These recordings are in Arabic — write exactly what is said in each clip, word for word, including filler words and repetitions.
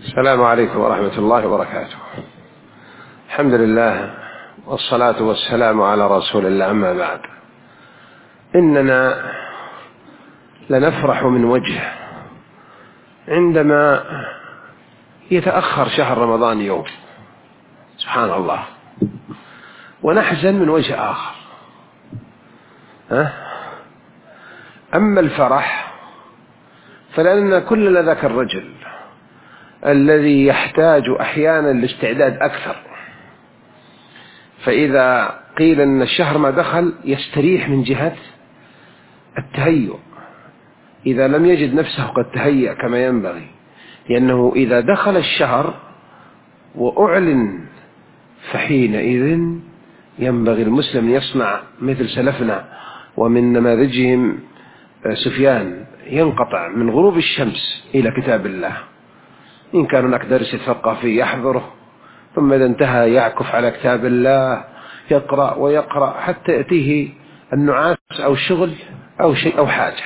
السلام عليكم ورحمة الله وبركاته. الحمد لله والصلاة والسلام على رسول الله، أما بعد. إننا لنفرح من وجه عندما يتأخر شهر رمضان يوم، سبحان الله، ونحزن من وجه آخر. أما الفرح فلأن كلنا ذاك الرجل الذي يحتاج أحيانا لاستعداد أكثر، فإذا قيل أن الشهر ما دخل يستريح من جهة التهيؤ إذا لم يجد نفسه قد تهيأ كما ينبغي، لأنه إذا دخل الشهر وأعلن فحينئذ ينبغي المسلم يصنع مثل سلفنا ومن نماذجهم سفيان، ينقطع من غروب الشمس إلى كتاب الله، إن كان هناك درس يتفقه فيه يحضره، ثم إذا انتهى يعكف على كتاب الله يقرأ ويقرأ حتى يأتيه النعاس أو الشغل أو شيء أو حاجة.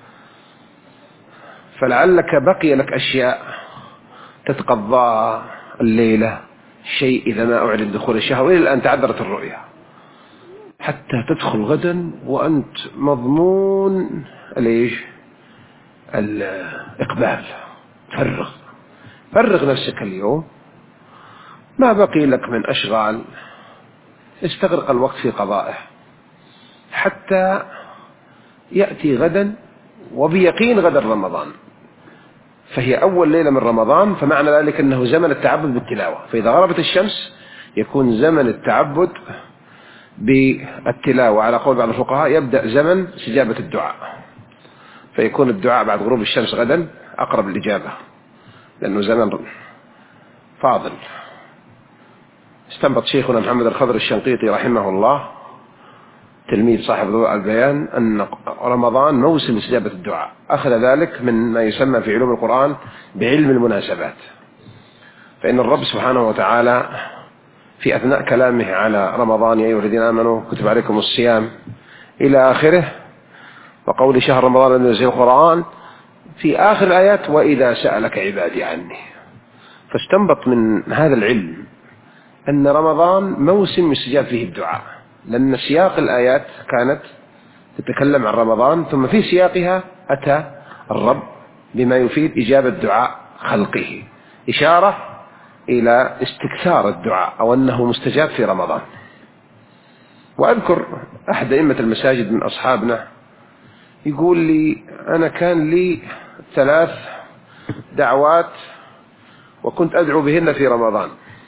فلعلك بقي لك أشياء تتقضى الليلة، شيء إذا ما أعلن دخول الشهر، وإلى الآن تعذرت الرؤية، حتى تدخل غدا وأنت مضمون ليش الإقبال. فرغ فرغ نفسك اليوم، ما بقي لك من أشغال، استغرق الوقت في قضائه حتى يأتي غدا، وبيقين غدا رمضان، فهي أول ليلة من رمضان، فمعنى ذلك أنه زمن التعبد بالتلاوة، فإذا غربت الشمس يكون زمن التعبد بالتلاوة على قول بعض الفقهاء، يبدأ زمن استجابة الدعاء، فيكون الدعاء بعد غروب الشمس غدا أقرب الإجابة، لأنه زمن فاضل. استنبط شيخنا محمد الخضر الشنقيطي رحمه الله تلميذ صاحب ضوء البيان أن رمضان موسم استجابة الدعاء، أخذ ذلك من ما يسمى في علوم القرآن بعلم المناسبات، فإن الرب سبحانه وتعالى في أثناء كلامه على رمضان يا أيها الذين آمنوا كتب عليكم الصيام إلى آخره، وقول شهر رمضان الذي نزل القرآن في آخر الآيات وإذا سألك عبادي عني، فاستنبط من هذا العلم أن رمضان موسم يستجاب فيه الدعاء، لأن سياق الآيات كانت تتكلم عن رمضان، ثم في سياقها أتى الرب بما يفيد إجابة دعاء خلقه، إشارة إلى استكثار الدعاء أو أنه مستجاب في رمضان. وأذكر أحد أئمة المساجد من أصحابنا يقول لي أنا كان لي ثلاث دعوات وكنت أدعو بهن في رمضان،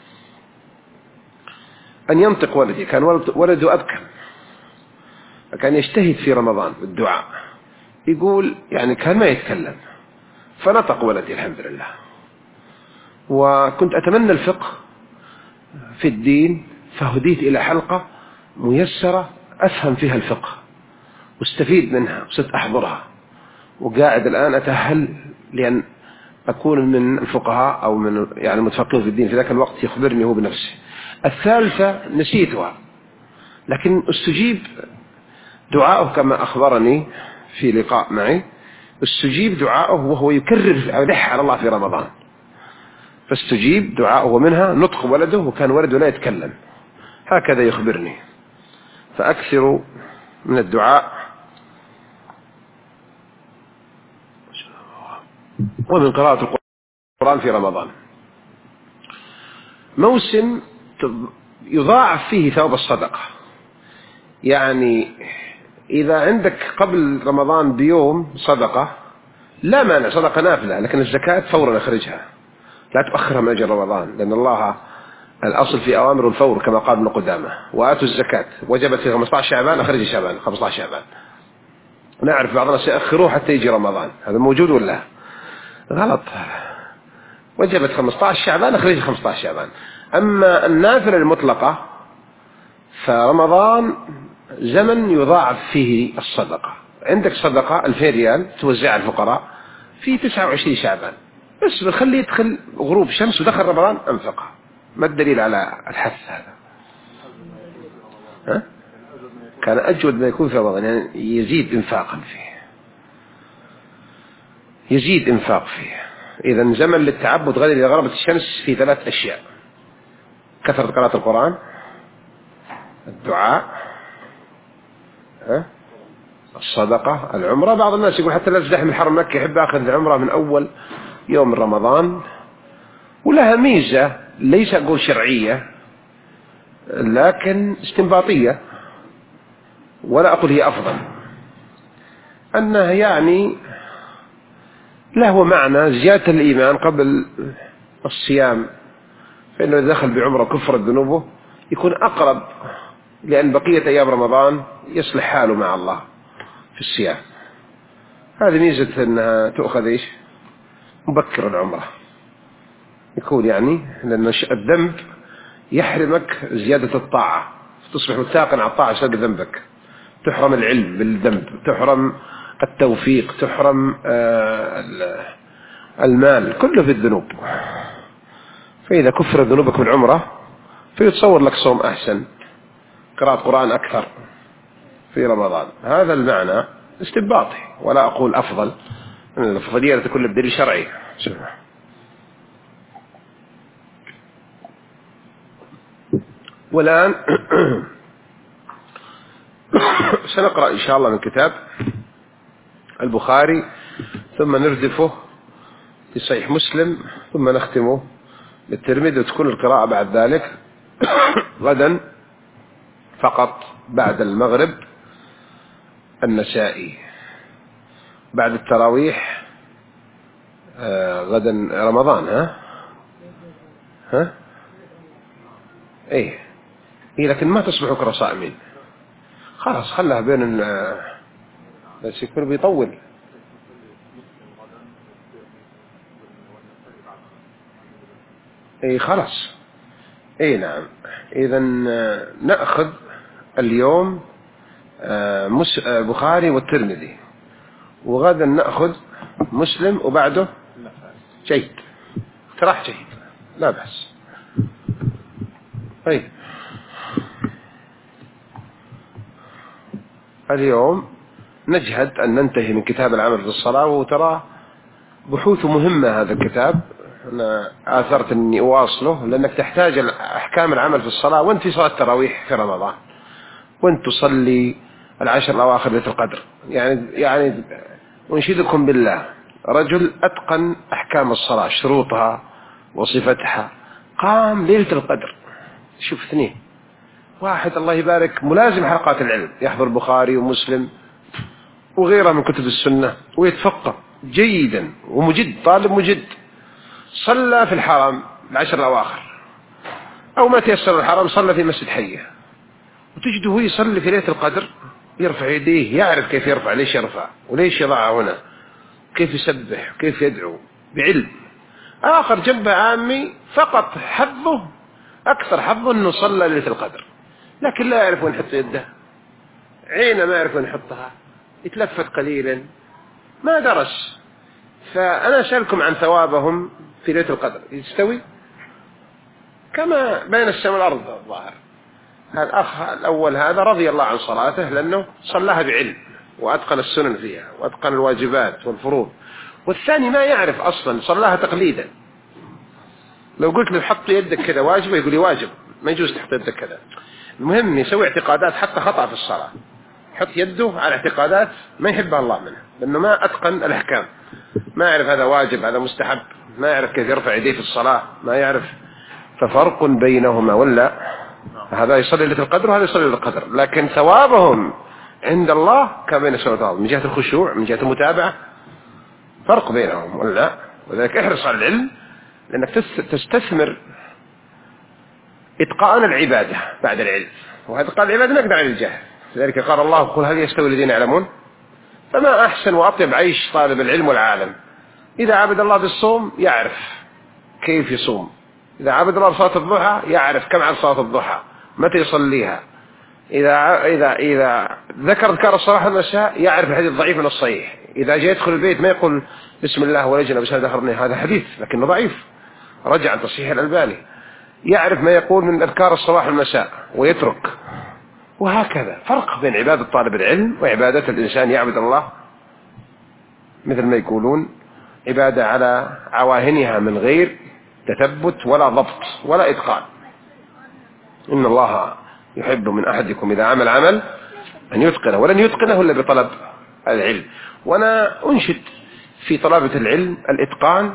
أن ينطق ولدي، كان ولده أبكم، فكان يجتهد في رمضان بالدعاء، يقول يعني كان ما يتكلم، فنطق ولدي الحمد لله. وكنت أتمنى الفقه في الدين، فهديت إلى حلقة ميسرة أفهم فيها الفقه واستفيد منها، وصرت أحضرها، وقاعد الآن أتأهل لأن أكون من الفقهاء أو من يعني المتفقهين في الدين في ذاك الوقت، يخبرني هو بنفسه. الثالثة نسيتها، لكن استجيب دعاءه كما أخبرني في لقاء معي، استجيب دعاءه وهو يكرر ألح على الله في رمضان، فاستجيب دعاءه، ومنها نطق ولده، وكان ولده لا يتكلم، هكذا يخبرني. فأكثروا من الدعاء ومن قراءة القرآن في رمضان، موسم يضاعف فيه ثواب الصدقة. يعني إذا عندك قبل رمضان بيوم صدقة لا مانع، صدقة نافلة، لكن الزكاة فورا اخرجها، لا تؤخرها من أجل رمضان، لأن الله الأصل في أوامر الفور كما قال ابن قدامة، وآتوا الزكاة وجبت في خمسة عشر شعبان أخرج شعبان خمسة عشر شعبان. نعرف بعضنا سيأخروه حتى يجي رمضان، هذا موجود ولا غلط؟ وجبت خمسة عشر شعبان أخرج خمسة عشر شعبان. أما النافلة المطلقة فرمضان زمن يضاعف فيه الصدقة، عندك صدقة ألفين ريال توزع على الفقراء في تسعة وعشرين شعبان، بس بخليه يدخل غروب شمس ودخل رمضان أنفقه. ما الدليل على الحث هذا؟ ها؟ كان أجود ما يكون في رمضان، يعني يزيد إنفاقا فيه، يزيد إنفاق فيه. إذا زمن للتعبد غدا إذا غربت الشمس في ثلاث أشياء: كثرة قراءة القرآن، الدعاء، الصدقة، العمرة. بعض الناس يقول حتى لا تزدحم الحرم مكة، يحب أخذ العمرة من أول يوم من رمضان، ولها ميزة ليس أقول شرعية لكن استنباطية، ولا أقول هي أفضل، أنها يعني له معنى زيادة الإيمان قبل الصيام، فإنه إذا دخل بعمره كفر ذنوبه يكون أقرب، لأن بقية أيام رمضان يصلح حاله مع الله في الصيام. هذه ميزة أنها تؤخذ إيش مبكر العمرة، يكون يعني لأن الذنب يحرمك زيادة الطاعة، تصبح متاقن على الطاعة بسبب ذنبك، تحرم العلم بالذنب، تحرم التوفيق، تحرم المال، كله في الذنوب. فإذا كفر ذنوبك بالعمرة فيتصور لك صوم أحسن، قراءة قرآن أكثر في رمضان. هذا المعنى استنباطي، ولا أقول أفضل، الفضيلة تكون بدليل شرعي. والآن سنقرأ إن شاء الله من كتاب البخاري، ثم نردفه في صحيح مسلم، ثم نختمه بالترمذي، وتكون القراءة بعد ذلك غدا فقط بعد المغرب النسائي، بعد التراويح آه غدا رمضان. ها ها ايه ايه لكن ما تصبحوا كرة صائمين، خلاص خلها بين بس يكون بيطول. اي خلاص، اي نعم. اذا نأخذ اليوم بخاري والترمذي، وغدا نأخذ مسلم، وبعده جيد، اقتراح جيد، لا بأس. طيب اليوم نجهد أن ننتهي من كتاب العمل في الصلاة، وترى بحوث مهمة هذا الكتاب، أنا آثرت أني أواصله لأنك تحتاج أحكام العمل في الصلاة وانت في صلاة التراويح في رمضان، وانت تصلي العشر الأواخر ليلة القدر. يعني يعني أنشدكم بالله، رجل أتقن أحكام الصلاة شروطها وصفتها، قام ليلة القدر. شوف اثنين، واحد الله يبارك ملازم حلقات العلم، يحضر البخاري ومسلم وغيرها من كتب السنة ويتفقه جيدا ومجد، طالب مجد، صلى في الحرم العشر الأواخر، أو ما تيسر الحرم صلى في مسجد حية، وتجده هو يصلي في ليلة القدر، يرفع يديه، يعرف كيف يرفع، ليش يرفع وليش يضعها هنا، كيف يسبح كيف يدعو بعلم. آخر جنبه عامي فقط حظه، أكثر حظه أنه صلى ليلة القدر، لكن لا يعرف وين يحط يده، عينه ما يعرف وين يحطها، يتلفت قليلا، ما درس. فأنا أسألكم عن ثوابهم في ليلة القدر، يستوي كما بين السماء والأرض الظاهر. الأخ الأول هذا رضي الله عن صلاته لأنه صلاها بعلم وأتقن السنن فيها وأتقن الواجبات والفروض، والثاني ما يعرف أصلا، صلاها تقليدا. لو قلت له حط يدك كذا واجب، يقول لي واجب، ما يجوز تحط يدك كذا. المهم يسوي اعتقادات حتى خطأ في الصلاة، يحط يده على اعتقادات ما يحبها الله منها، لأنه ما أتقن الأحكام، ما يعرف هذا واجب هذا مستحب، ما يعرف كيف يرفع يديه في الصلاة، ما يعرف. ففرق بينهما، ولا هذا يصلي ليلة القدر وهذا يصلي ليلة القدر، لكن ثوابهم عند الله كبين السماء والأرض، من جهة الخشوع من جهة المتابعة فرق بينهم، ولا. وذلك احرص على العلم، لأنك تستثمر إتقان العبادة بعد العلم، وهذا قال العبادة نقدر على الجهل. لذلك قال الله قل هل يستوي الذين يعلمون، فما أحسن وأطيب عيش طالب العلم والعالم. إذا عبد الله بالصوم يعرف كيف يصوم، إذا عبد الله بصلاة الضحى يعرف كم عن صلاة الضحى متى يصليها، إذا إذا إذا ذكر ذكر الصباح والمساء يعرف الحديث الضعيف من الصحيح، إذا جاء يدخل البيت ما يقول بسم الله ولجنا بسند آخرني، هذا حديث لكنه ضعيف رجع عن تصحيح الألباني، يعرف ما يقول من أذكار الصباح والمساء ويترك. وهكذا فرق بين عبادة طالب العلم وعبادة الإنسان يعبد الله مثل ما يقولون عبادة على عواهنها من غير تثبت ولا ضبط ولا إتقان. إن الله يحب من أحدكم إذا عمل عمل أن يتقنه، ولن يتقنه إلا بطلب العلم. وأنا أنشد في طلبة العلم الإتقان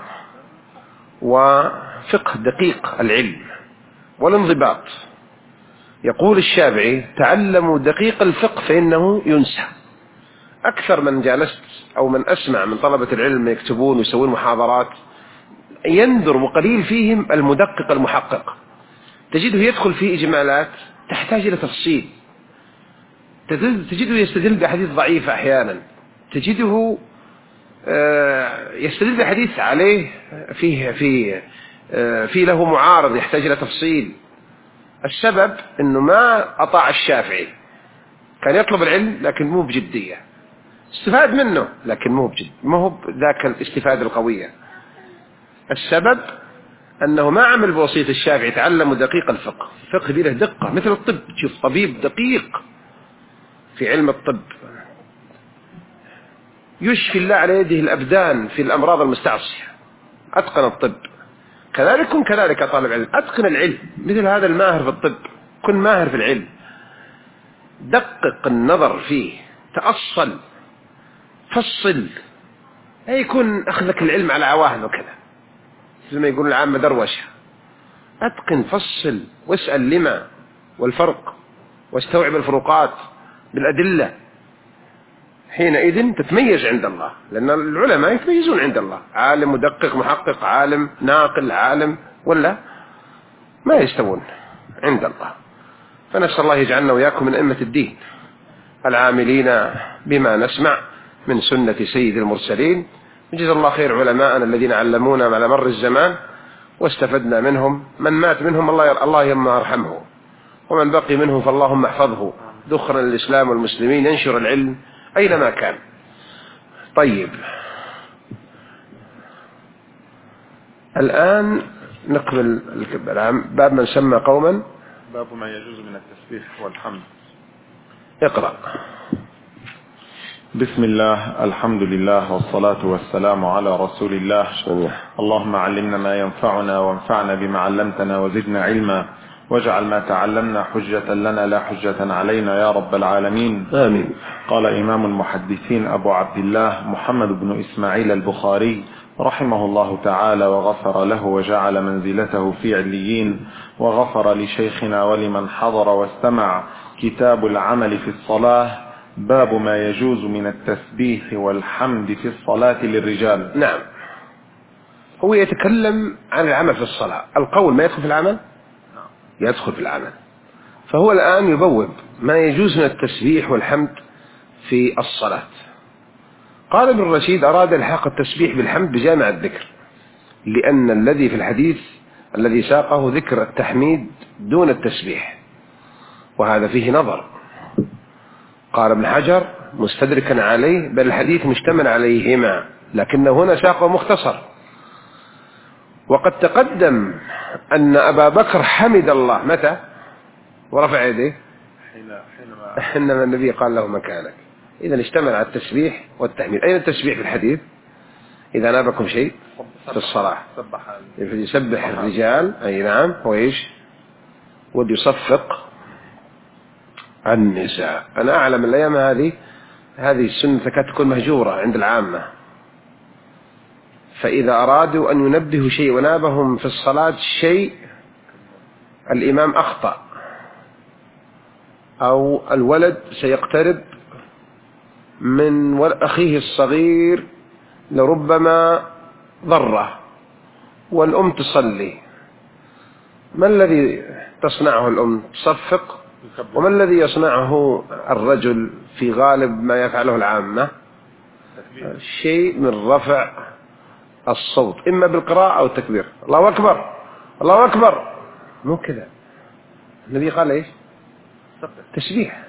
وفقه دقيق العلم والانضباط. يقول الشافعي: تعلموا دقيق الفقه فإنه ينسى. أكثر من جالست أو من أسمع من طلبة العلم يكتبون ويسوون محاضرات يندر وقليل فيهم المدقق المحقق. تجده يدخل في إجمالات تحتاج إلى تفصيل، تجده يستدل بحديث ضعيف أحيانا، تجده يستدل بحديث عليه فيه فيه فيه له معارض يحتاج إلى تفصيل. السبب أنه ما أطاع الشافعي، كان يطلب العلم لكن مو بجدية، استفاد منه لكن مو بجد، ما هو ذاك الاستفادة القوية. السبب أنه ما عمل بوصية الشافعي، تعلموا دقيق الفقه. الفقه بله دقة مثل الطب، تشوف طبيب دقيق في علم الطب يشفي الله على يده الأبدان في الأمراض المستعصية، أتقن الطب. كذلك كن كذلك طالب علم، أتقن العلم مثل هذا الماهر في الطب، كن ماهر في العلم، دقق النظر فيه، تأصل، فصل، لا يكون أخذك العلم على عواهن وكذا زي ما يقول العامة دروشة. أتقن، فصل، واسأل لما والفرق، واستوعب الفروقات بالأدلة. حينئذ تتميز عند الله، لأن العلماء يتميزون عند الله، عالم مدقق محقق، عالم ناقل، عالم ولا ما يستوون عند الله. فنسأل الله يجعلنا وياكم من أئمة الدين العاملين بما نسمع من سنة سيد المرسلين. جزا الله خير علماءنا الذين علمونا على مر الزمان واستفدنا منهم. من مات منهم الله الله يرحمه، ومن بقي منهم فاللهم احفظه ذخرا للإسلام والمسلمين، ينشر العلم أينما كان. طيب، الآن نقبل باب من سمى قوما. باب ما يجوز من التسبيح والحمد. اقرأ. بسم الله، الحمد لله، والصلاة والسلام على رسول الله. اللهم علمنا ما ينفعنا وانفعنا بما علمتنا وزدنا علما، واجعل ما تعلمنا حجة لنا لا حجة علينا يا رب العالمين. آمين. قال إمام المحدثين أبو عبد الله محمد بن إسماعيل البخاري رحمه الله تعالى وغفر له وجعل منزلته في عليين، وغفر لشيخنا ولمن حضر واستمع: كتاب العمل في الصلاة، باب ما يجوز من التسبيح والحمد في الصلاة للرجال. نعم، هو يتكلم عن العمل في الصلاة. القول ما يدخل في العمل؟ يدخل في العمل. فهو الآن يبوب ما يجوز من التسبيح والحمد في الصلاة. قال ابن رشيد: أراد الحاق التسبيح بالحمد بجامع الذكر، لأن الذي في الحديث الذي ساقه ذكر التحميد دون التسبيح، وهذا فيه نظر. قال ابن حجر مستدركا عليه: بل الحديث مشتمل عليهما، لكنه هنا ساقه مختصر. وقد تقدم أن أبا بكر حمد الله متى؟ ورفع يديه حينما النبي قال له مكانك. إذا اشتمل على التسبيح والتحميد. أين التسبيح في الحديث؟ إذا نابكم شيء في الصلاة يسبح الرجال، أي نعم، هو إيش؟ ودي يصفق النساء. أنا أعلم الأيام هذه هذه السنة تكاد تكون مهجورة عند العامة، فإذا أرادوا أن ينبهوا شيء ونابهم في الصلاة شيء الإمام أخطأ أو الولد سيقترب من أخيه الصغير لربما ضره والأم تصلي، ما الذي تصنعه الأم؟ تصفق. وما الذي يصنعه الرجل في غالب ما يفعله العامة؟ شيء من رفع الصوت، إما بالقراءة أو التكبير. الله أكبر، الله أكبر، مو كذا. النبي قال إيش؟ تسبيح.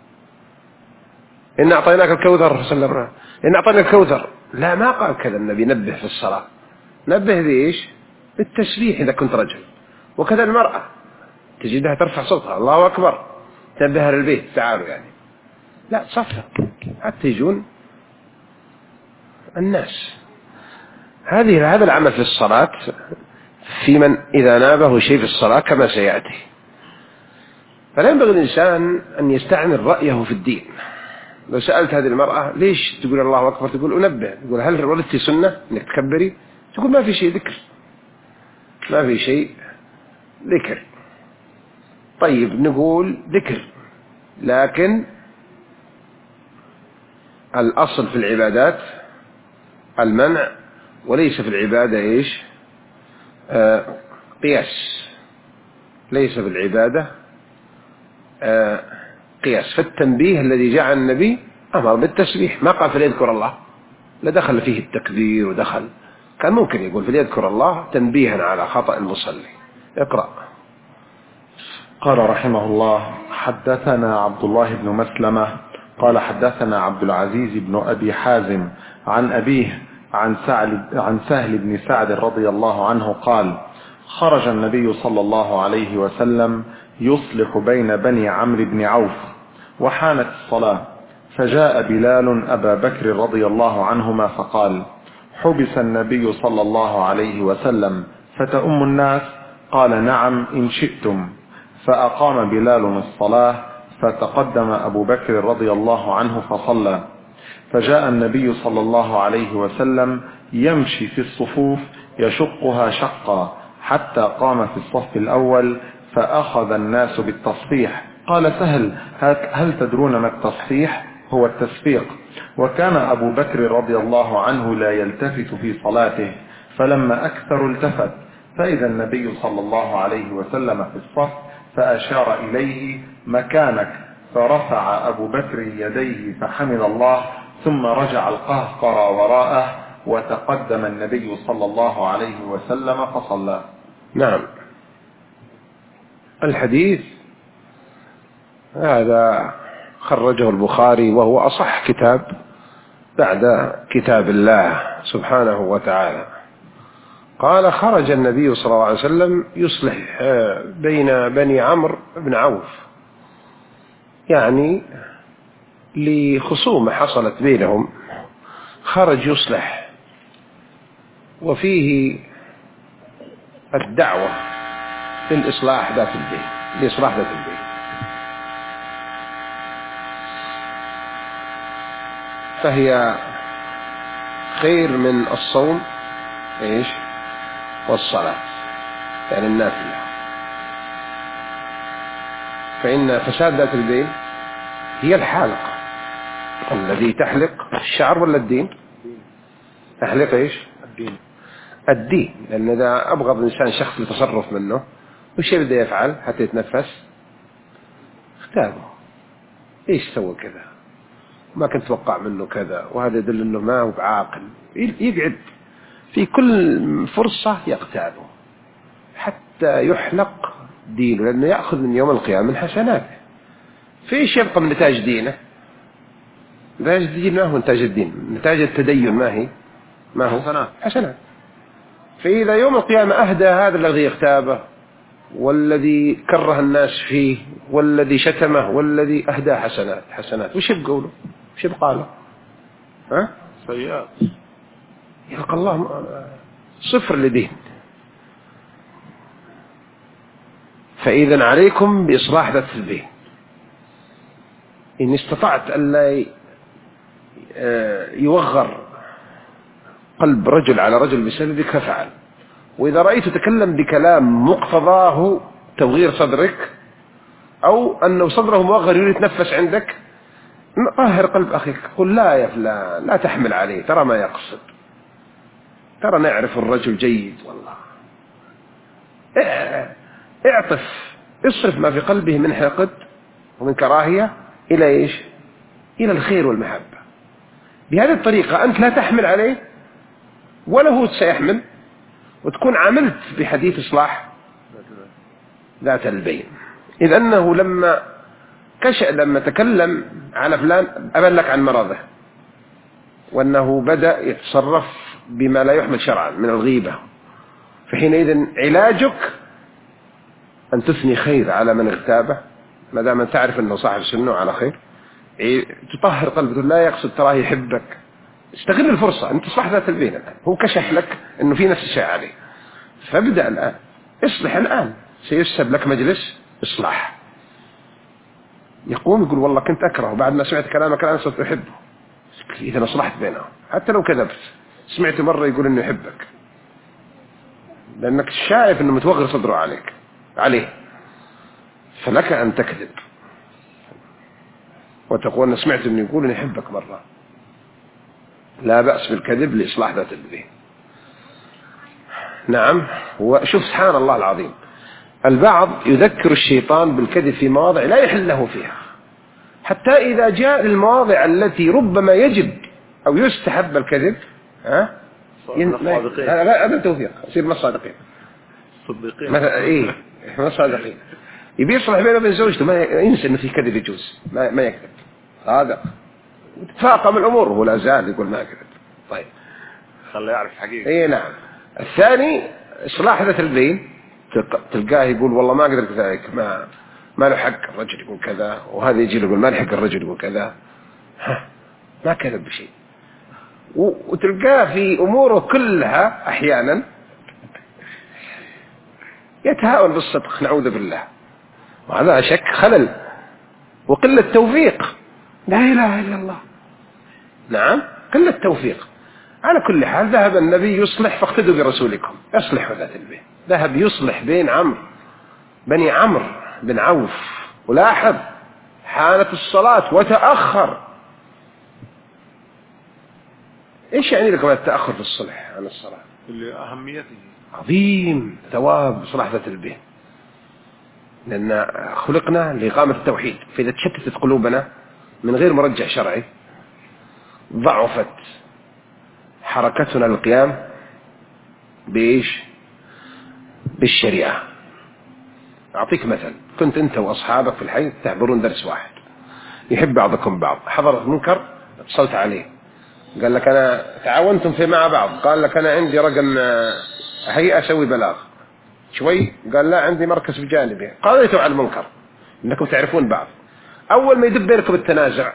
إن أعطيناك الكوثر صلى الله عليه وسلم، إن أعطيناك الكوثر. لا، ما قال كذا النبي. نبه في الصلاة، نبه بإيش؟ بالتسبيح إذا كنت رجل. وكذا المرأة تجدها ترفع صوتها: الله أكبر، تنبه للبيت، تعالوا يعني. لا، تصفق حتى يجون الناس. هذه هذا العمل في الصلاة في من إذا نابه شيء في الصلاة كما سيأتي. فلا ينبغي الإنسان أن يستعمل رأيه في الدين. لو سألت هذه المرأة ليش تقول الله أكبر، تقول أنبه، تقول هل ولدتي سنة إنك تكبري، تقول ما في شيء ذكر، ما في شيء ذكر. طيب نقول ذكر، لكن الأصل في العبادات المنع، وليس في العبادة إيش آه قياس، ليس في العبادة آه قياس. فالتنبيه الذي جاء النبي أمر بالتسبيح، ما قال فليذكر الله، لا دخل فيه التكبير ودخل، كان ممكن يقول فليذكر الله تنبيها على خطأ المصلي. اقرأ. قال رحمه الله: حدثنا عبد الله بن مسلمة قال حدثنا عبد العزيز بن أبي حازم عن أبيه عن سهل, عن سهل بن سعد رضي الله عنه قال: خرج النبي صلى الله عليه وسلم يصلح بين بني عمرو بن عوف وحانت الصلاة، فجاء بلال أبا بكر رضي الله عنهما فقال: حبس النبي صلى الله عليه وسلم فتؤم الناس؟ قال: نعم إن شئتم. فأقام بلال الصلاة، فتقدم أبو بكر رضي الله عنه فصلى. فجاء النبي صلى الله عليه وسلم يمشي في الصفوف يشقها شقا حتى قام في الصف الأول، فأخذ الناس بالتصفيح. قال سهل: هل تدرون ما التصفيح؟ هو التسبيق. وكان أبو بكر رضي الله عنه لا يلتفت في صلاته، فلما أكثر التفت، فإذا النبي صلى الله عليه وسلم في الصف، فأشار إليه: مكانك. فرفع أبو بكر يديه فحمد الله، ثم رجع القهقر وراءه، وتقدم النبي صلى الله عليه وسلم فصلى. نعم. الحديث هذا خرجه البخاري، وهو أصح كتاب بعد كتاب الله سبحانه وتعالى. قال: خرج النبي صلى الله عليه وسلم يصلح بين بني عمرو بن عوف، يعني لخصومة حصلت بينهم، خرج يصلح، وفيه الدعوة للإصلاح ذات البين، لإصلاح ذات البين. فهي خير من الصوم إيش والصلاة، يعني النافلة. فإن فساد ذات البين هي الحالقة، الذي تحلق الشعر ولا الدين؟ تحلق إيش؟ الدين. الدين، لأن إذا أبغض الإنسان شخص يتصرف منه، وش يبدأ يفعل حتى يتنفس؟ اختاره، إيش سوى كذا، ما كنت توقع منه كذا، وهذا يدل أنه ما هو بعاقل. يقعد في كل فرصة يقتاله حتى يحلق دينه، لأنه يأخذ من يوم القيامة من حسناته. فإيش يبقى من نتاج دينه؟ نتاج الدين ما هو نتاج الدين، نتاج التدين ما هي ما هو حسنات. حسنات. فإذا يوم القيامة أهدى هذا الذي اغتابه، والذي كره الناس فيه، والذي شتمه، والذي أهدى حسنات حسنات، وش يبقى له؟ وش يبقى له؟ ها؟ سيئات. يلقى الله صفر لدين. فإذا عليكم بإصلاح ذات البين. إن استطعت ألا يوغر قلب رجل على رجل بسببك ففعل. وإذا رأيت تكلم بكلام مقتضاه توغير صدرك، أو أنه صدره موغر يريد يتنفس عندك، طهر قلب أخيك، قل: لا يا فلان، لا تحمل عليه، ترى ما يقصد، ترى نعرف الرجل جيد والله. اعطف، اصرف ما في قلبه من حقد ومن كراهية إلى إيش؟ إلى الخير والمحبة. بهذه الطريقة أنت لا تحمل عليه ولا هو سيحمل، وتكون عملت بحديث إصلاح ذات البين. إذ أنه لما كشأ لما تكلم على فلان أبلغ عن مرضه، وأنه بدأ يتصرف بما لا يحمل شرعا من الغيبة، فحينئذ علاجك أن تثني خير على من اغتابه، ما دام تعرف أنه صاحب سنة على خير، تطهر قلبه، لا يقصد تراه يحبك استغل الفرصة، أنت إصلاح ذات البين الآن، هو كشف لك أنه في نفس الشيء عليه، فابدأ الآن، اصلح الآن، سيسب لك مجلس إصلاح. يقوم يقول والله كنت أكره بعد ما سمعت كلامك الآن صرت أحبه. إذا أصلحت بينهم حتى لو كذبت، سمعت مرة يقول إنه يحبك لأنك شايف إنه متوغر صدره عليك عليه، فلك أن تكذب وتقول أنا سمعت إنه يقول إنه يحبك مرة. لا بأس بالكذب لإصلاح ذات البين. نعم. وشوف سبحان الله العظيم، البعض يذكر الشيطان بالكذب في مواضع لا يحل له فيها، حتى إذا جاء المواضع التي ربما يجب أو يستحب الكذب ها هذا التوفيق يصير من الصادقين صديقين مثلا. إيه من الصادقين يبي يصلح بينه وبين زوجته، ما ينسى إنه في كذب يجوز، ما ما يكذب، صادق وتتفاقم الأمور وهو لا زال يقول ما كذب. طيب خليه يعرف الحقيقة. إيه نعم. الثاني إصلاح ذات البين، تلقاه يقول والله ما قدرت ذلك، ما ما له حق الرجل يقول كذا، وهذا يجي يقول ما له حق الرجل يقول كذا، ما كذب بشيء. وتلقاه في أموره كلها أحيانا يتهاون بالصدق، نعوذ بالله، وهذا شك خلل وقلة توفيق. لا إله إلا الله. نعم قلة توفيق. على كل حال ذهب النبي يصلح فاقتدوا برسولكم، يصلح ذات البين. ذهب يصلح بين عمرو بني عمرو بن عوف، ولاحظ حانت الصلاة وتأخر. إيش يعني لكم التأخر في الصلح عن الصلاة؟ لأهميته عظيم ثواب صلاح ذات البين، لأن خلقنا لإقامة التوحيد، فإذا تشتتت قلوبنا من غير مرجع شرعي ضعفت حركتنا للقيام بإيش؟ بالشريعة. أعطيك مثل، كنت أنت وأصحابك في الحي تعبرون درس واحد، يحب بعضكم بعض، حضرت منكر اتصلت عليه قال لك أنا تعاونتم في مع بعض، قال لك أنا عندي رقم هيئة أسوي بلاغ، شوي قال لا عندي مركز بجانبي، قضيتوا على المنكر إنكم تعرفون بعض. أول ما يدب بينكم التنازع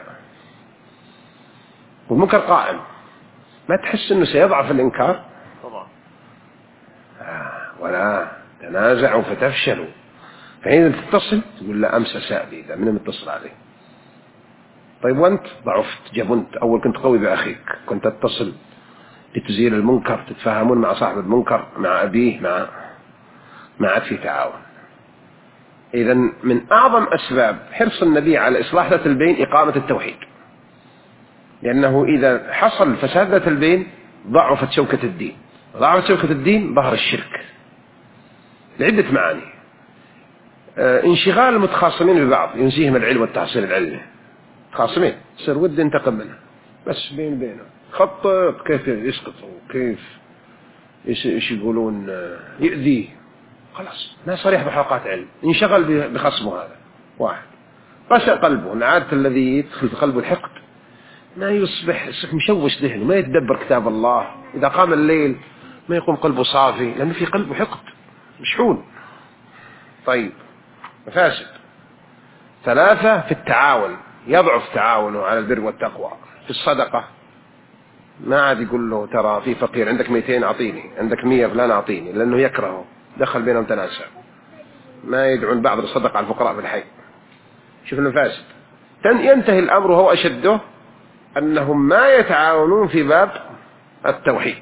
والمنكر قائم، ما تحس إنه سيضعف الإنكار؟ طبعا. آه ولا تنازعوا فتفشلوا. فحين تتصل تقول لا أمس أساء لي، إذا من متصل عليه. طيب وأنت ضعفت جبنت، أول كنت قوي بأخيك، كنت تتصل لتزيل المنكر، تتفاهمون مع صاحب المنكر مع أبيه، مع ما عاد في تعاون. إذا من أعظم أسباب حرص النبي على إصلاح ذات البين إقامة التوحيد، لأنه إذا حصل فساد ذات البين ضعفت شوكة الدين، ضعفت شوكة الدين ظهر الشرك لعدة معاني. آه انشغال المتخاصمين ببعض ينسيهم العلم والتحصيل العلمي، خاصمين يصير ود ينتقم منه بس بين بينه خطط كيف يسقطوا، كيف ايش يقولون يؤذيه، خلاص ما صريح بحلقات علم، انشغل بخصمه هذا واحد، قسى قلبه. من عادة الذي يدخل في قلبه الحقد ما يصبح مشوش ذهنه، ما يتدبر كتاب الله، إذا قام الليل ما يقوم قلبه صافي لأنه في قلبه حقد مشحون. طيب مفاسد. ثلاثة في التعاون، يضعف تعاونه على البر والتقوى. في الصدقة ما عاد يقول له ترى في فقير عندك مئتين أعطيني، عندك مية فلان أعطيني، لأنه يكرهه، دخل بينهم تنازع، ما يدعون بعض الصدقة على الفقراء في الحي. شوف المفاسد. ينتهي الأمر وهو أشده أنهم ما يتعاونون في باب التوحيد.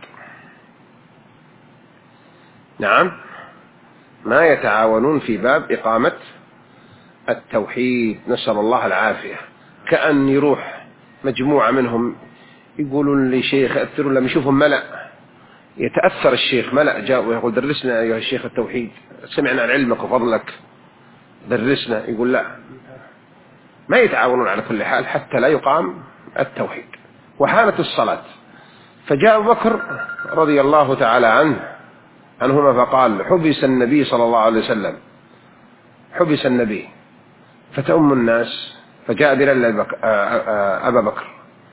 نعم ما يتعاونون في باب إقامة التوحيد، نسأل الله العافية. كأن يروح مجموعة منهم يقولون لي شيخ أثروا لما يشوفهم ملأ، يتأثر الشيخ، ملأ جاء ويقول درسنا أيها الشيخ التوحيد، سمعنا عن علمك وفضلك درسنا، يقول لا، ما يتعاونون على كل حال حتى لا يقام التوحيد. وحانت الصلاة، فجاء أبو بكر رضي الله تعالى عنه عنهما فقال حبس النبي صلى الله عليه وسلم، حبس النبي فتأم الناس، فجاء بلال أبا بكر،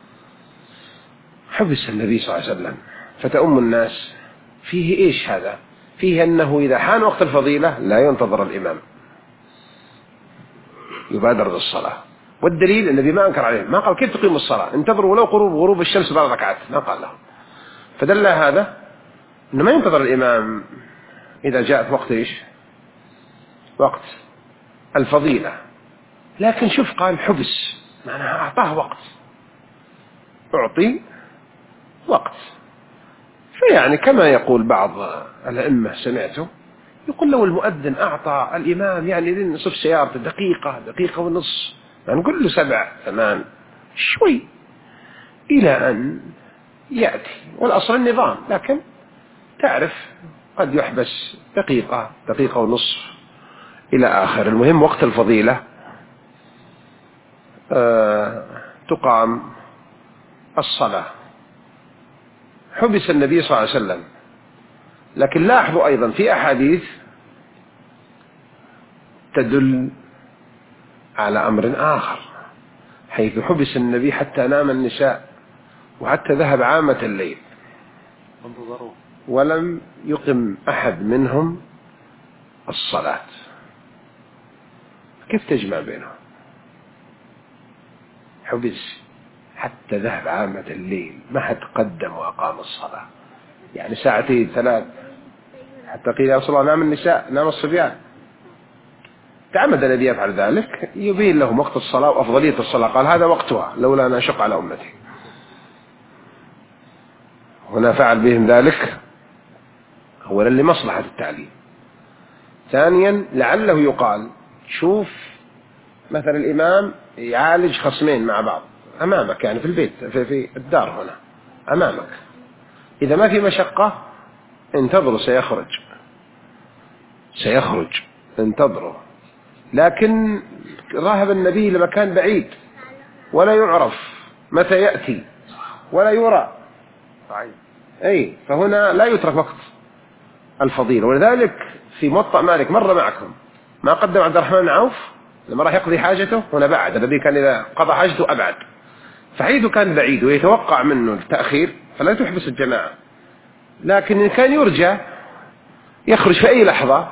حبس النبي صلى الله عليه وسلم فتأم الناس. فيه إيش هذا؟ فيه أنه إذا حان وقت الفضيلة لا ينتظر الإمام، يبادر بالصلاة، والدليل النبي ما أنكر عليه، ما قال كيف تقيم الصلاة، انتظروا ولو غروب غروب الشمس بعد ركعات، ما قال لهم. فدل هذا إنه ما ينتظر الإمام إذا جاءت وقت إيش؟ وقت الفضيلة، لكن شوف قال حبس، معناها أعطاه وقت، أعطي وقت. فيعني كما يقول بعض الأئمة سمعته يقول لو المؤذن أعطى الإمام يعني لنصف سيارته دقيقة دقيقة ونص، يعني نقول له سبع ثمان شوي إلى أن يأتي، والأصل النظام، لكن تعرف قد يحبس دقيقة دقيقة ونصف إلى آخر. المهم وقت الفضيلة آه تقام الصلاة. حبس النبي صلى الله عليه وسلم، لكن لاحظوا أيضا في أحاديث تدل على أمر آخر، حيث حبس النبي حتى نام النساء وحتى ذهب عامة الليل ولم يقم أحد منهم الصلاة. كيف تجمع بينهم؟ حبس حتى ذهب عامة الليل، ما حد قدم وأقام الصلاة، يعني ساعتين ثلاث، حتى قيل يا رسول الله نام النساء نام الصبيان. تعمد الذي يفعل ذلك يبين لهم وقت الصلاة وأفضلية الصلاة، قال هذا وقتها لولا أن أشق على أمتي. هنا فعل بهم ذلك أولا لمصلحة التعليم، ثانيا لعله يقال شوف مثلا الإمام يعالج خصمين مع بعض أمامك، يعني في البيت في, في الدار هنا أمامك، إذا ما في مشقة انتظروا سيخرج سيخرج انتظروا. لكن ذهب النبي لمكان بعيد ولا يعرف متى يأتي ولا يرى، أي فهنا لا يترك وقت الفضيلة. ولذلك في موطأ مالك مر معكم ما قدم عبد الرحمن بن عوف لما راح يقضي حاجته، هنا بعد النبي كان إذا قضى حاجته أبعد، فحيث كان بعيد ويتوقع منه التأخير فلا تحبس الجماعة، لكن إن كان يرجى يخرج في أي لحظة،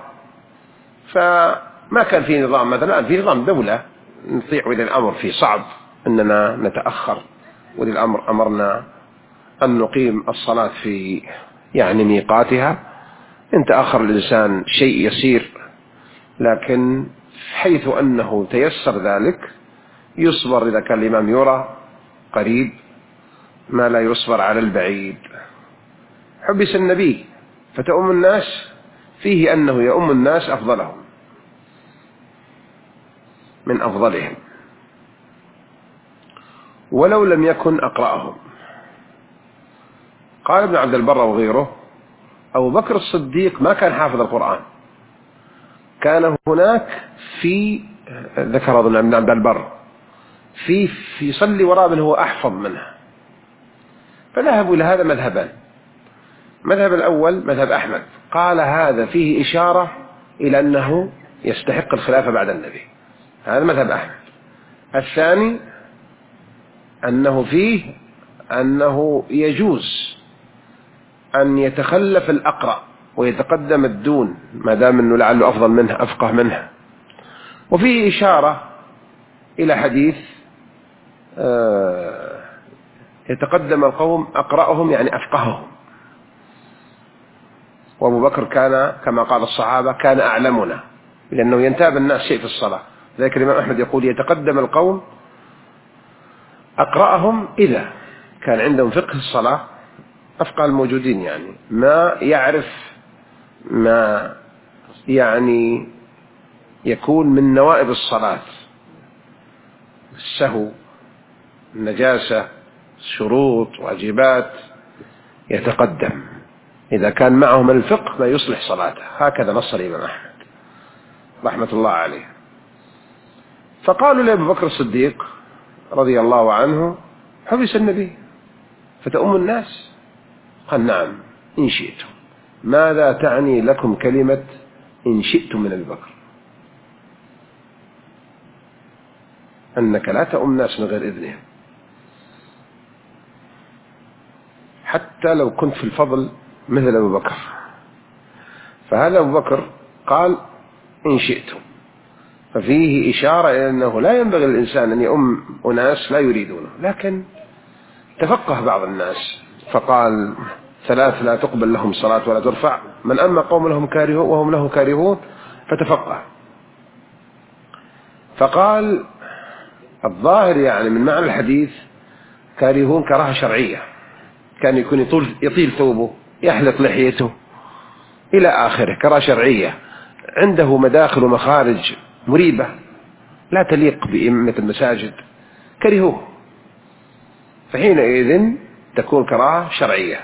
فما كان في نظام مثلا في نظام دولة نطيع ولي الأمر في صعب أننا نتأخر، ولي الأمر أمرنا أن نقيم الصلاة في يعني ميقاتها، إن تأخر الإنسان شيء يسير، لكن حيث أنه تيسر ذلك يصبر إذا كان الإمام يرى قريب ما لا يصبر على البعيد. حبس النبي فتؤم الناس فيه أنه يؤم الناس أفضلهم من أفضلهم ولو لم يكن أقرأهم. قال ابن عبد البر وغيره أبو بكر الصديق ما كان حافظ القرآن، كان هناك في ذكر ابن عبد البر في في يصلي وراء من هو أحفظ منه، فذهبوا إلى هذا مذهبان. مذهب الأول مذهب أحمد قال هذا فيه إشارة إلى أنه يستحق الخلافة بعد النبي، هذا مذهب أحمد. الثاني أنه فيه أنه يجوز أن يتخلف الأقرأ ويتقدم الدون ما دام أنه لعله أفضل منه أفقه منه. وفيه إشارة إلى حديث يتقدم القوم أقرأهم يعني أفقههم، وأبو بكر كان كما قال الصحابة كان أعلمنا، لأنه ينتاب الناس شيء في الصلاة. ذلك الإمام أحمد يقول يتقدم القوم أقرأهم إذا كان عندهم فقه الصلاة أفقه الموجودين، يعني ما يعرف ما يعني يكون من نوائب الصلاة، السهو النجاسة شروط واجبات، يتقدم إذا كان معه من الفقه ما يصلح صلاته. هكذا نص الإمام أحمد رحمة الله عليه. فقالوا لأبو بكر الصديق رضي الله عنه حبس النبي فتؤم الناس، قال نعم إن شئتم. ماذا تعني لكم كلمة إن شئتم من أبي بكر؟ أنك لا تؤم الناس من غير إذنهم، حتى لو كنت في الفضل مثل أبو بكر. فهذا أبو بكر قال إن شئتم، ففيه إشارة إلى أنه لا ينبغي للإنسان أن يؤم أناس لا يريدونه. لكن تفقه بعض الناس فقال ثلاث لا تقبل لهم صلاة ولا ترفع، من أما قوم لهم كارهون وهم له كارهون، فتفقه. فقال الظاهر يعني من معنى الحديث كارهون كراهة شرعية، كان يكون يطول يطيل ثوبه، يحلق لحيته إلى آخره، كراهة شرعية، عنده مداخل ومخارج مريبة لا تليق بأئمة المساجد، كرهوه، فحينئذ تكون كراهة شرعية.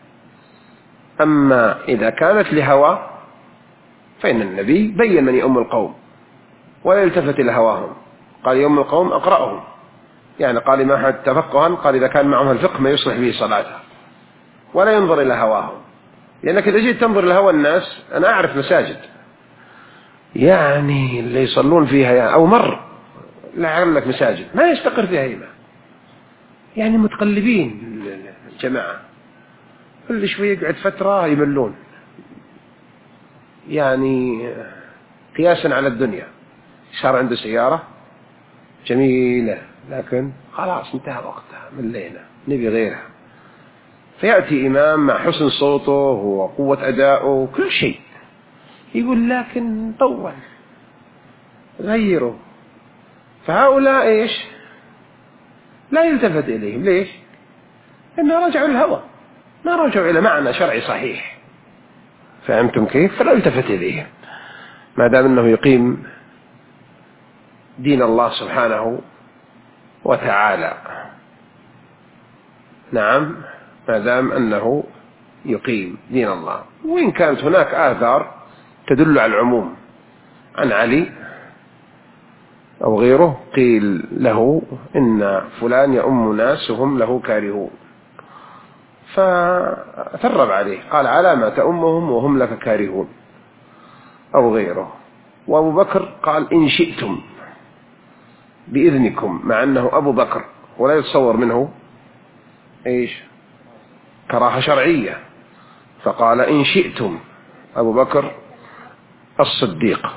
أما إذا كانت لهوى فإن النبي بين من يؤم القوم ولا يلتفت إلى هواهم، قال يؤم القوم أقرأهم، يعني قال ما حد تفقها، قال إذا كان معهم الفقه ما يصلح به صلاته، ولا ينظر إلى هواهم. لأنك إذا جيت تنظر إلى هوى الناس، أنا أعرف مساجد يعني اللي يصلون فيها يعني أو مر لعلك مساجد ما يستقر فيها إيمان، يعني متقلبين الجماعة، كل شوي يقعد فترة يملون، يعني قياسا على الدنيا صار عنده سيارة جميلة لكن خلاص انتهى وقتها، ملينا نبي غيرها، فيأتي إمام مع حسن صوته وقوة أدائه كل شيء، يقول لكن طول غيره. فهؤلاء إيش لا يلتفت إليهم، ليش؟ إنه رجعوا الهوى، ما رجعوا إلى معنى شرعي صحيح، فهمتم كيف؟ فلا يلتفت إليهم ما دام أنه يقيم دين الله سبحانه وتعالى. نعم، ما دام أنه يقيم دين الله. وإن كانت هناك آثار تدل على العموم، عن علي أو غيره قيل له إن فلان يؤم ناس وهم له كارهون، فثرب عليه قال على ما تؤمهم وهم لك كارهون أو غيره. وأبو بكر قال إن شئتم بإذنكم، مع أنه أبو بكر ولا يتصور منه إيش كراهة شرعية، فقال إن شئتم، أبو بكر الصديق.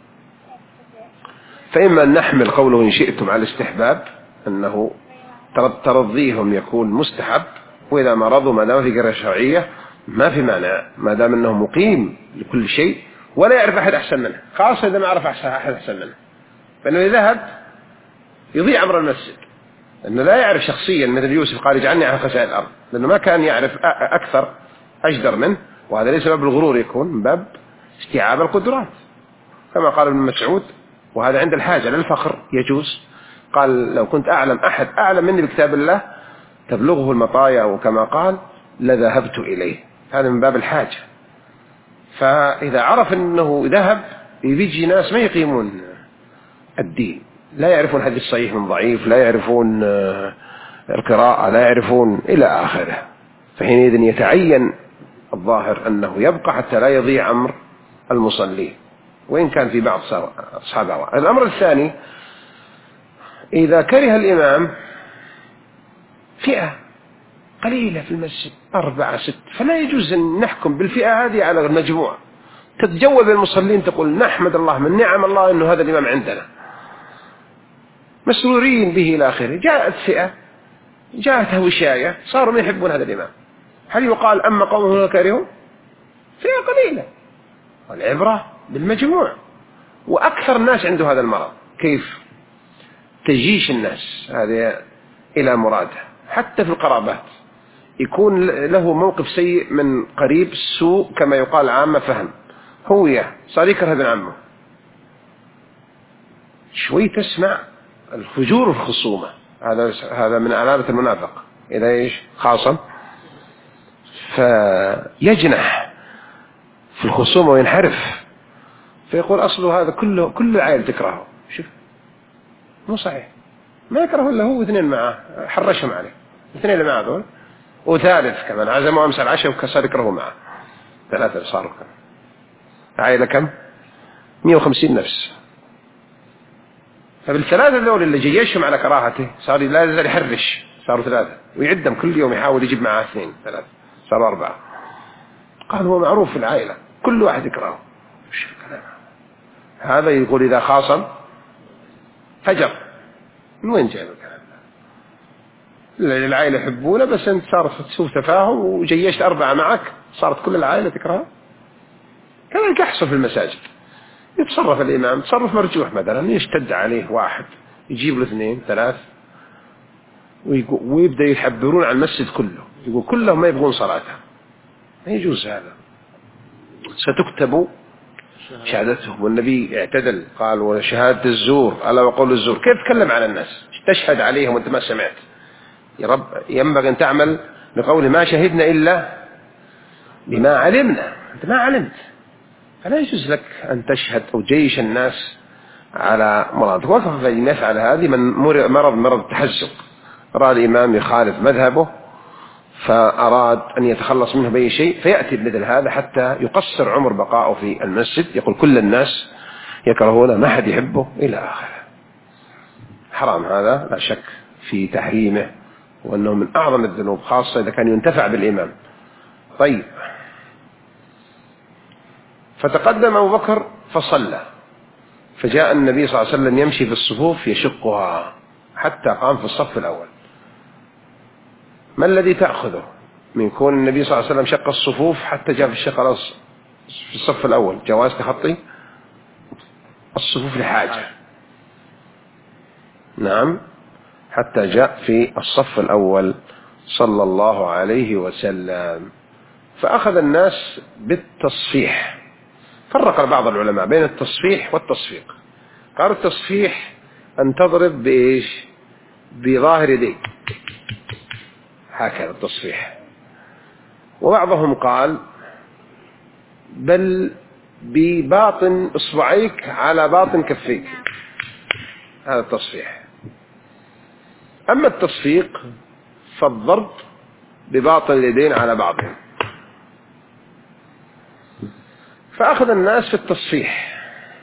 فإما أن نحمل قوله إن شئتم على الاستحباب، أنه ترضيهم يكون مستحب، وإذا ما رضوا ما دام في كراهة شرعية ما في مانع، ما دام أنه مقيم لكل شيء ولا يعرف أحد أحسن منه، خاصة إذا ما عرف أحد أحسن منه، فإنه إذا ذهب يضيع أمر المسجد، لأنه لا يعرف شخصيا مثل يوسف قال اجعلني على خزائن الأرض، لأنه ما كان يعرف أكثر أجدر منه، وهذا ليس باب الغرور، يكون من باب استيعاب القدرات، كما قال ابن مسعود، وهذا عند الحاجة للفخر يجوز، قال لو كنت أعلم أحد أعلم مني بكتاب الله تبلغه المطايا، وكما قال لذهبت إليه، هذا من باب الحاجة. فإذا عرف أنه ذهب يجي ناس ما يقيمون الدين، لا يعرفون حديث صحيح من ضعيف، لا يعرفون القراءة، لا يعرفون إلى آخره، فحينئذ يتعين الظاهر أنه يبقى حتى لا يضيع أمر المصلي، وإن كان في بعض أصحابه. الأمر الثاني، إذا كره الإمام فئة قليلة في المسجد أربعة ست، فلا يجوز أن نحكم بالفئة هذه على المجموعة، تتجوب المصلين تقول نحمد الله من نعم الله أنه هذا الإمام عندنا مسرورين به إلى آخره. جاءت فئة جاءتها وشاية صاروا ما يحبون هذا الإمام، هل يقال أما قومه كارهون؟ فئة قليلة، والعبرة بالمجموع، وأكثر الناس عنده هذا المرض، كيف تجيش الناس هذا إلى مراده، حتى في القرابات يكون له موقف سيء من قريب سوء كما يقال عامة فهم، هو يا صار يكره ابن عمه، شوي تسمع الفجور والخصومة، هذا هذا من علامة المنافق، إذا إيش خاصم فيجنح في الخصومة وينحرف، فيقول أصله هذا كله كل العائلة تكرهه، شوف مو صحيح، ما يكره إلا هو واثنين معه حرشهم عليه، اثنين اللي معه دول، وثالث كمان عزموا أمس العشاء وكسر يكرهوا معه، ثلاثة صاروا كم عائلة كم مئة وخمسين نفس، فبالثلاثة ذول اللي جيشهم على كراهته صار لا يزال يحرش، صاروا ثلاثة ويعدهم كل يوم يحاول يجيب معه اثنين ثلاثة صاروا أربعة، قال هو معروف في العائلة كل واحد يكرهه، وش الكلام هذا يقول إذا خاصم فجر. من وين جاء الكلام هذا؟ العائلة يحبونه بس أنت صارت تسوي تفاهم وجيشت أربعة معك صارت كل العائلة تكرهها. كذلك يحصل في المساجد، يتصرف الإمام تصرف مرجوح، مثلا يشتد عليه واحد يجيب له اثنين ثلاث ويبدأ يحبرون على المسجد كله، يقول كلهم ما يبغون صلاته، ما يجوز هذا. ستكتب شهادته، والنبي اعتدل قال وشهادة الزور ألا وقول الزور. كيف تكلم على الناس تشهد عليهم وانت ما سمعت؟ يا رب ينبغي أن تعمل بقول ما شهدنا إلا بما علمنا، أنت ما علمت فلا يجوز لك أن تشهد أو جيش الناس على مرادك. وقف في يفعل هذه من مرض مرض التحزق، أراد الإمام يخالف مذهبه فأراد أن يتخلص منه بأي شيء فيأتي بمثل هذا حتى يقصر عمر بقائه في المسجد، يقول كل الناس يكرهونه ما حد يحبه إلى آخره. حرام هذا لا شك في تحريمه، وأنه من أعظم الذنوب خاصة إذا كان ينتفع بالإمام. طيب، فتقدم أبو بكر فصلى، فجاء النبي صلى الله عليه وسلم يمشي في الصفوف يشقها حتى قام في الصف الأول. ما الذي تأخذه من كون النبي صلى الله عليه وسلم شق الصفوف حتى جاء في الشق في الصف الأول؟ جواز تخطي الصفوف لحاجة، نعم، حتى جاء في الصف الأول صلى الله عليه وسلم. فأخذ الناس بالتصفيح. فرق بعض العلماء بين التصفيح والتصفيق. قال التصفيح أن تضرب بإيش؟ بظاهر يديك هكذا التصفيح، وبعضهم قال بل بباطن إصبعيك على باطن كفيك، هذا التصفيح. أما التصفيق فالضرب بباطن اليدين على بعضهم. فأخذ الناس في التصفيح.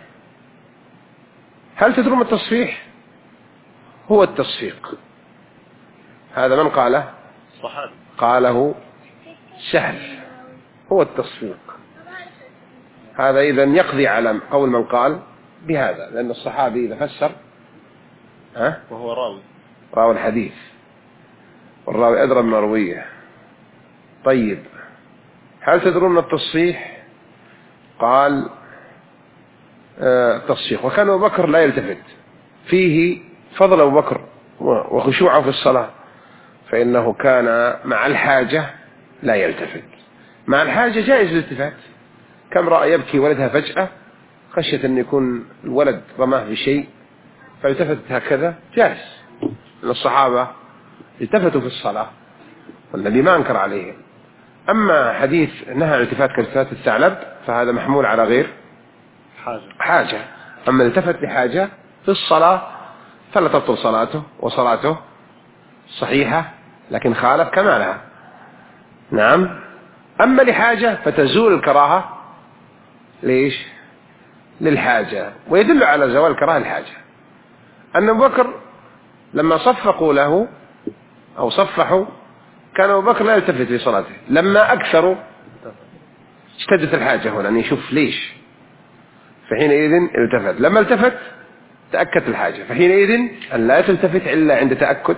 هل تدرون التصفيح؟ هو التصفيق هذا من قاله؟ صحابي قاله سهل، هو التصفيق هذا. إذن يقضي على قول من قال بهذا، لأن الصحابي إذا فسر ها وهو راوي راوي الحديث، والراوي أدرى من رويه. طيب، هل تدرون التصفيح؟ قال آه تصفيق. وكان أبو بكر لا يلتفت، فيه فضل أبو بكر وخشوعه في الصلاة، فإنه كان مع الحاجة لا يلتفت. مع الحاجة جائز الالتفات. كم رأى يبكي ولدها فجأة خشية أن يكون الولد رماه بشيء فالتفت هكذا، جائز. أن الصحابة التفتوا في الصلاة والنبي ما أنكر عليهم. أما حديث نهى الالتفات كالتفات الثعلب فهذا محمول على غير حاجة, حاجة. أما التفت لحاجة في الصلاة فلا تبطل صلاته، وصلاته صحيحة لكن خالف كمالها. نعم. أما لحاجة فتزول الكراهة. ليش؟ للحاجة. ويدل على زوال الكراهة الحاجة أن أبو بكر لما صفقوا له أو صفحوا كان أبو بكر لا يلتفت في صلاته. لما أكثروا اشتدت الحاجة هنا أن يشوف ليش، فحينئذ التفت. لما التفت تأكد الحاجة، فحينئذ أن لا تلتفت إلا عند تأكد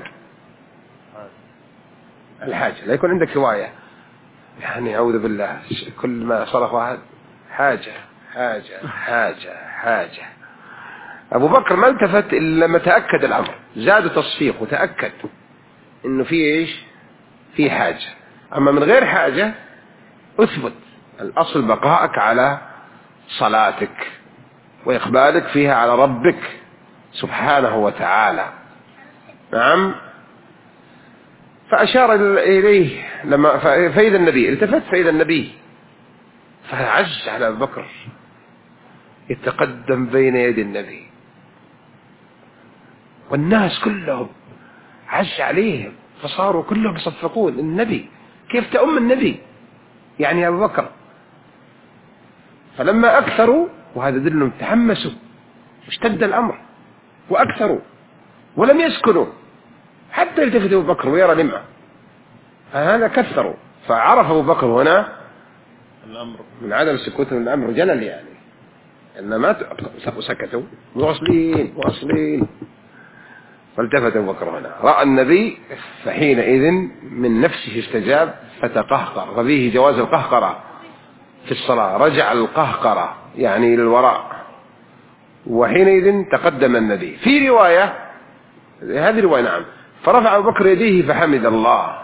الحاجة. لا يكون عندك هواية يعني أعوذ بالله كل ما صرف واحد حاجة حاجة حاجة حاجة. أبو بكر ما التفت إلا لما تأكد الأمر، زاد تصفيق وتأكد إنه في إيش؟ في حاجة. أما من غير حاجة أثبت الأصل بقائك على صلاتك وإقبالك فيها على ربك سبحانه وتعالى. نعم. فأشار إليه لما فإذا النبي التفت، فإذا النبي فعز على أبو بكر يتقدم بين يدي النبي، والناس كلهم عز عليهم فصاروا كلهم يصفقون النبي. كيف تأم النبي يعني أبو بكر؟ فلما أكثروا، وهذا دل أنهم تحمسوا واشتد الأمر وأكثروا ولم يسكنوا حتى يلتفت أبو بكر ويرى لمعه، فهذا كثروا. فعرف أبو بكر هنا الأمر من عدم سكوت الأمر جلل يعني. إنما سكتوا واصلين واصلين. فالتفت أبو بكر هنا رأى النبي، فحينئذ من نفسه استجاب فتقهقر، ففيه جواز القهقرة في الصلاة، رجع القهقرة يعني للوراء، وحينئذ تقدم النبي. في رواية، هذه رواية نعم، فرفع أبو بكر يديه فحمد الله،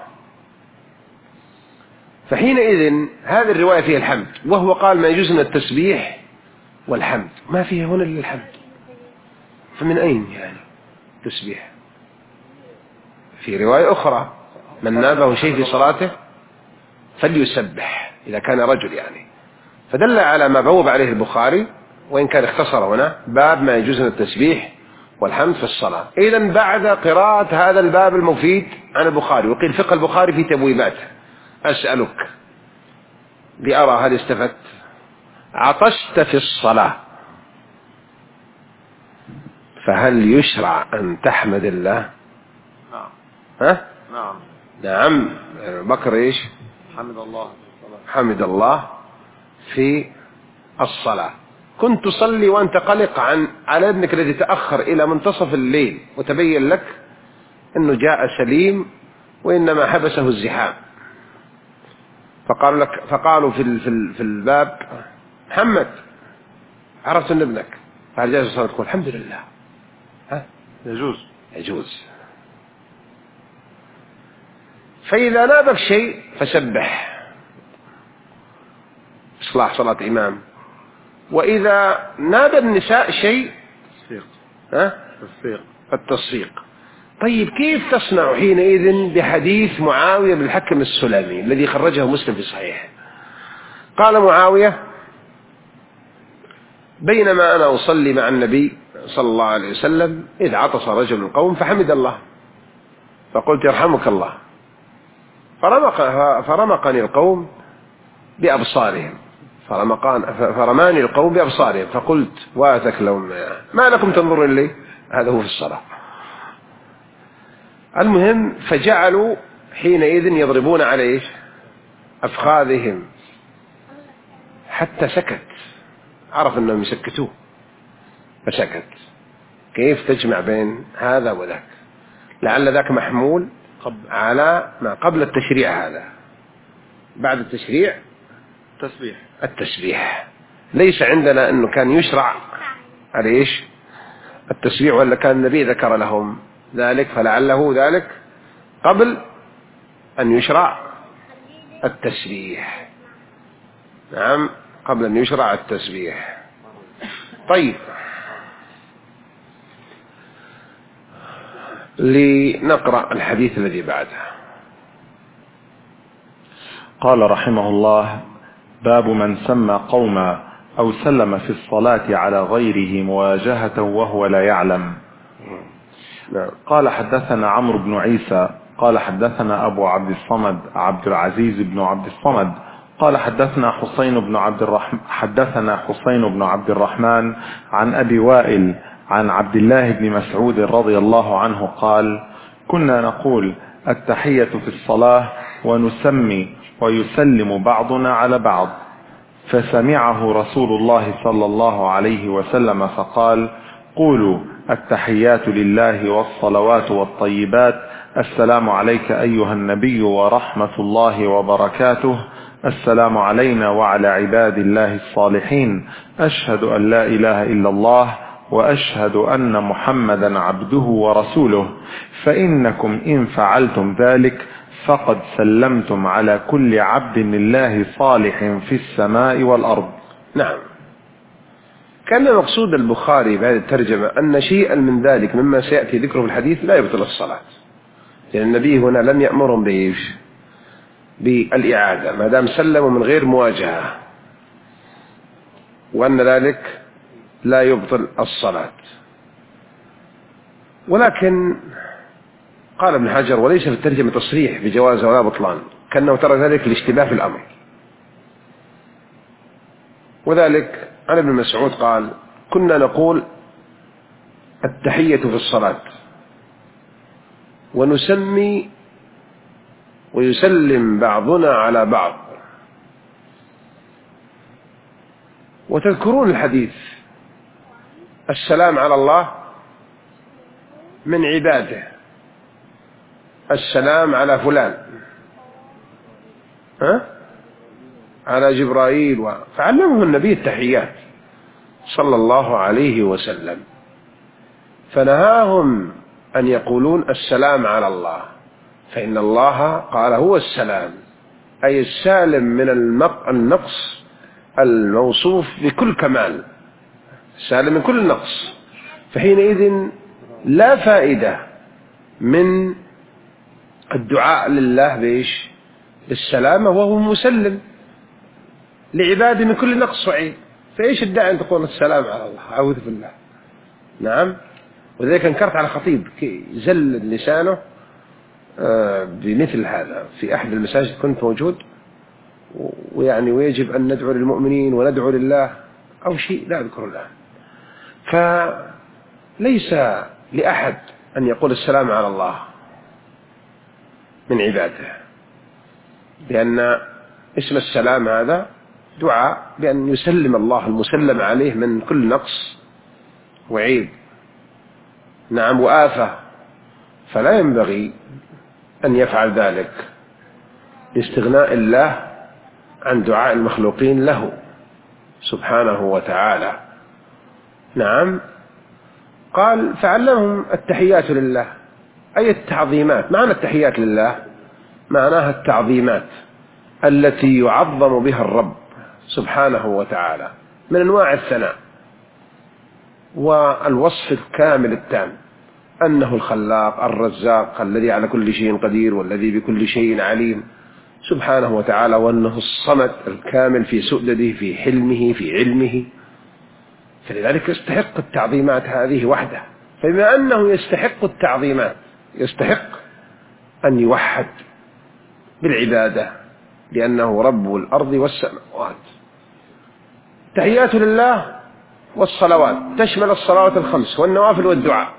فحينئذ هذه الرواية فيها الحمد، وهو قال ما يجوز من التسبيح والحمد، ما فيه هنا إلا الحمد، فمن أين يعني تسبيح؟ في رواية أخرى من نابه شيء في صلاته فليسبح إذا كان رجل يعني، فدل على ما بوب عليه البخاري، وإن كان اختصر هنا باب ما يجوز من التسبيح والحمد في الصلاة. إذن بعد قراءة هذا الباب المفيد عن البخاري، وقيل فقه البخاري في تبويباته، أسألك لأرى هل استفدت. عطشت في الصلاة، فهل يشرع أن تحمد الله؟ نعم. ها؟ نعم. نعم. بكر إيش؟ حمد الله. حمد الله في الصلاة. كنت تصلي وأنت قلق عن على ابنك الذي تأخر إلى منتصف الليل، وتبين لك أنه جاء سليم وإنما حبسه الزحام، فقالوا لك فقالوا في في الباب محمد عرفت أن ابنك، فهل جاء الصلاة تقول الحمد لله؟ ها؟ يجوز يجوز. فإذا نابك شيء فسبح، إصلاح صلاة إمام. وإذا ناب النساء شيء تصفيق. ها؟ تصفيق. التصفيق. طيب كيف تصنع حينئذ بحديث معاوية بن الحكم السلمي الذي خرجه مسلم في صحيح؟ قال معاوية بينما أنا أصلي مع النبي صلى الله عليه وسلم إذ عطس رجل القوم فحمد الله، فقلت يرحمك الله، فرمق فرمقني القوم بأبصارهم فرماني القوم بأبصارهم، فقلت واتك لهم ما لكم تنظرون لي؟ هذا هو في الصلاة. المهم فجعلوا حينئذ يضربون على إيش؟ أفخاذهم حتى سكت، عرف أنهم يسكتوه فسكت. كيف تجمع بين هذا وذاك؟ لعل ذاك محمول على ما قبل التشريع، هذا بعد التشريع تسبيح التسبيح. ليس عندنا أنه كان يشرع على إيش التسبيح، ولا كان النبي ذكر لهم ذلك، فلعله ذلك قبل أن يشرع التسبيح. نعم، قبل أن يشرع التسبيح. طيب، لنقرأ الحديث الذي بعده. قال رحمه الله: باب من سمى قوما أو سلم في الصلاة على غيره مواجهة وهو لا يعلم. نعم. قال حدثنا عمرو بن عيسى قال حدثنا أبو عبد الصمد عبد العزيز بن عبد الصمد قال حدثنا حسين بن عبد الرحمن حدثنا حسين بن عبد الرحمن عن أبي وائل عن عبد الله بن مسعود رضي الله عنه قال: كنا نقول التحية في الصلاة ونسمي ويسلم بعضنا على بعض، فسمعه رسول الله صلى الله عليه وسلم فقال: قولوا التحيات لله والصلوات والطيبات، السلام عليك أيها النبي ورحمة الله وبركاته، السلام علينا وعلى عباد الله الصالحين، أشهد أن لا إله إلا الله وأشهد أن محمدا عبده ورسوله، فإنكم إن فعلتم ذلك فقد سلمتم على كل عبد لله صالح في السماء والأرض. نعم. كان مقصود البخاري بهذه الترجمة أن شيئا من ذلك مما سيأتي ذكره في الحديث لا يبطل الصلاة، لأن النبي هنا لم يأمرهم بإيش؟ بالإعادة ما دام سلموا من غير مواجهة، وأن ذلك لا يبطل الصلاة. ولكن قال ابن حجر: وليس في الترجمة تصريح بجواز ولا بطلان، كأنه ترى ذلك الاشتباه في الأمر. وذلك عن ابن مسعود قال: كنا نقول التحية في الصلاة ونسمي ويسلم بعضنا على بعض. وتذكرون الحديث السلام على الله من عباده، السلام على فلان، ها؟ على جبرائيل و... فعلمه النبي التحيات صلى الله عليه وسلم، فنهاهم أن يقولون السلام على الله، فإن الله قال هو السلام، أي السالم من النقص الموصوف بكل كمال، سالم من كل نقص. فحينئذ لا فائدة من الدعاء لله بإيش؟ بالسلامة وهو مسلم لعباده من كل نقص وعيب، فإيش الداعي أن تقول السلام على الله؟ أعوذ بالله. نعم. وذلك انكرت على خطيب زل لسانه بمثل هذا في أحد المساجد، كنت موجود، ويعني ويجب أن ندعو للمؤمنين وندعو لله أو شيء لا أذكر الآن. فليس لأحد أن يقول السلام على الله من عباده، لأن اسم السلام هذا دعاء بأن يسلم الله المسلم عليه من كل نقص وعيب، نعم، وآفة، فلا ينبغي أن يفعل ذلك لاستغناء الله عن دعاء المخلوقين له سبحانه وتعالى. نعم. قال فعلمهم التحيات لله، أي التعظيمات. معنى التحيات لله معناها التعظيمات التي يعظم بها الرب سبحانه وتعالى من أنواع الثناء والوصف الكامل التام، أنه الخلاق الرزاق الذي على كل شيء قدير والذي بكل شيء عليم سبحانه وتعالى، وأنه الصمد الكامل في سؤدده في حلمه في علمه، فلذلك يستحق التعظيمات هذه وحده. فبما أنه يستحق التعظيمات يستحق أن يوحد بالعبادة، لأنه رب الأرض والسماوات. تحيات لله والصلوات تشمل الصلوات الخمس والنوافل والدعاء،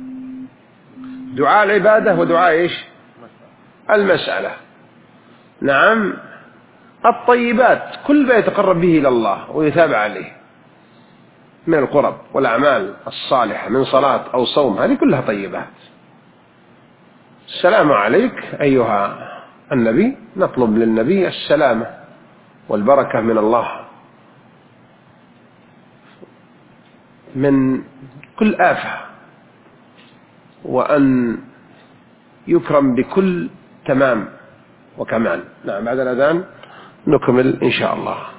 دعاء العبادة ودعاء إيش؟ المسألة. نعم. الطيبات كل ما يتقرب به إلى الله ويتابع عليه من القرب والأعمال الصالحة من صلاة أو صوم، هذه كلها طيبات. السلام عليك أيها النبي، نطلب للنبي السلامة والبركة من الله من كل آفة، وأن يكرم بكل تمام وكمال. نعم. بعد الأذان نكمل إن شاء الله.